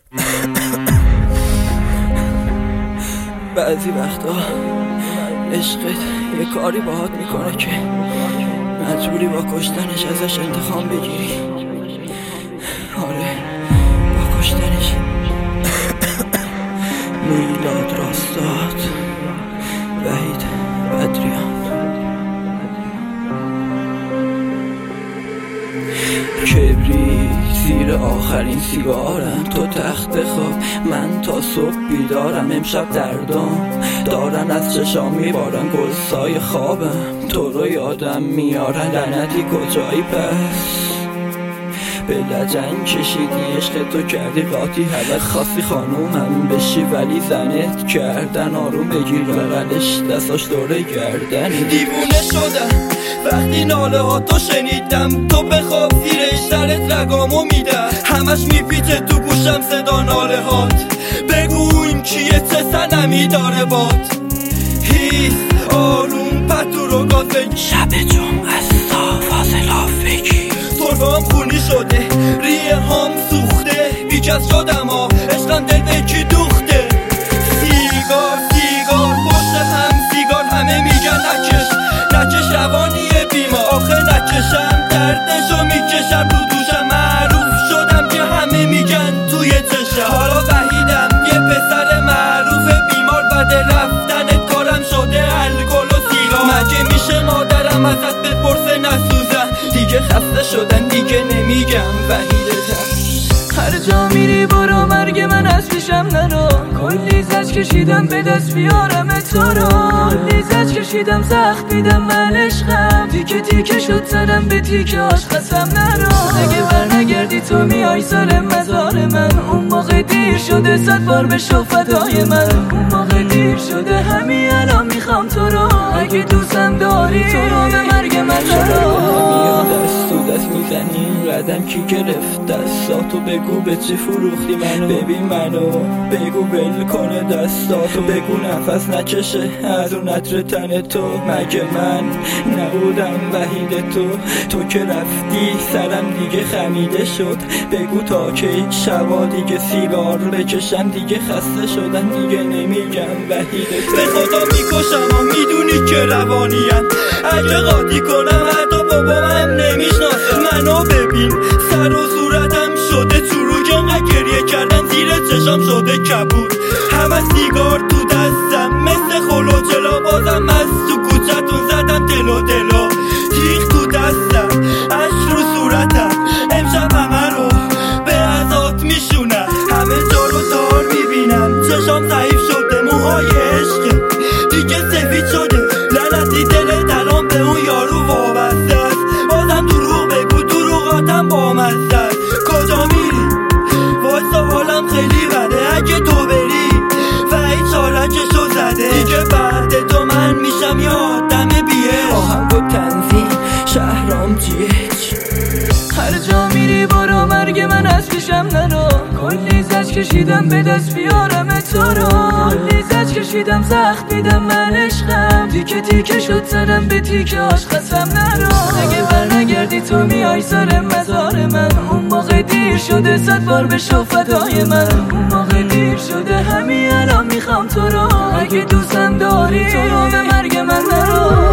بعضی وقتا عشقت یه کاری باهات میکنه که مجبوری با کشتنش ازش انتقام بگیری. آره با کشتنش. میلاد راستاد، وحید بدریان. کبری زیر آخرین سیگارم، تو تخت خواب من تا صبح بیدارم. امشب دردام دارن از چشام میبارن، گلسای خوابم تو رو یادم میارن. لعنتی کجایی پس؟ به لجن کشیدی عشق تو کردی قاطی، حالا خواستی خانومم بشی ولی زنت کردن. آروم بگیر بغلش دستاش دوره گردنی. دیوونه شدم وقتی ناله ها تو شنیدم، تو بخواب زیرش سرت رگامو میدم. همش میپیچه تو گوشم صدا ناله هات، بگو این کیه چه سنمی داره باد. هیس آروم پتو رو گاز بگی، شب جمعه فاصله بگی. تربام خونی شده ریه هام سوخته، بیکس شدم ها عشقم دل به کی دوخته. سیگار سیگار پشت هم سیگار، همه میگن نکش روانیه بیما. آخه نکشم دردشو میکشم رو دوشم، معروف شدم که همه میگن توی چشم. حالا وحیدم یه پسر معروف بیمار، بد رفتنت کارم شده الکل و سیگار. مگه میشه مادرم ازت بپرسه نسوزم؟ دیگه خسته شدن دیگه نمیگم وحیدتم. هر جا میری برو مرگ من از پیشم نرو. کلی زج کشیدم به دست بیارم تو رو، کلی زج کشیدم زخم دیدم من عشقم. تیکه تیکه شد سرم به تیکه هاش قسم نرو. اگه برنگردی تو میای سر مزار من، اون موقع دیر شده 100 بار بشو فدای من. اون موقع دیر شده همین الان میخوام تو رو. اگه دوستم داری تو رو به مرگ من نرو. دست تو دست میزنی قدم کی گرفت دستاتو، بگو به چی فروختی منو. ببین منو بگو بل کنه دستاتو، بگو نفس نکشه از اون عطر تن تو. مگه من نبودم وحید تو که رفتی سرم دیگه خمیده شد. بگو تا کی شبا دیگه سیگار بکشم، دیگه خسته شدن دیگه نمیگم وحید تو. به خدا میکشم و میدونی که روانیم، اگه قاطی کنم حتی بابام نمیشناسه منو. ببین سر و صورتم شده چروک، انقدر گریه کردن زیر چشام شده کبود. همه سیگار تو دستم مثل خلوچلا، بازم از تو کوچتون زدم دلو دلو. تیغ تو دستم عشق رو صورتم، امشب همه رو به ازات میشونم. همه جا رو تار میبینم، چشام ضعیف شده، موهای عشق دیگه سفید شده. لعنتی دل درام به اون یارو وابسته است، بازم دروغ بگو دروغاتم بامزده است. کجا میری؟ وایسا حالم خیلی بده، اگه تو بری وحید چارکشو زده. دیگه بعد تو من میشم یه آدم بیه. آهنگ و تنظیم شهرام جیچ. هر جا میری برو مرگ من از پیشم نرو. کلی زج کشیدم به دست بیارم تو رو، کلی زج کشیدم زخم دیدم من عشقم. تیکه تیکه شد سرم به تیکه هاش قسم نرو. اگه برنگردی تو میای سر مزار من، اون موقع دیر شده 100 بار بشو فدای من. اون موقع دیر شده همین الان میخوام تو رو. اگه دوستم داری تو رو به مرگ من نرو.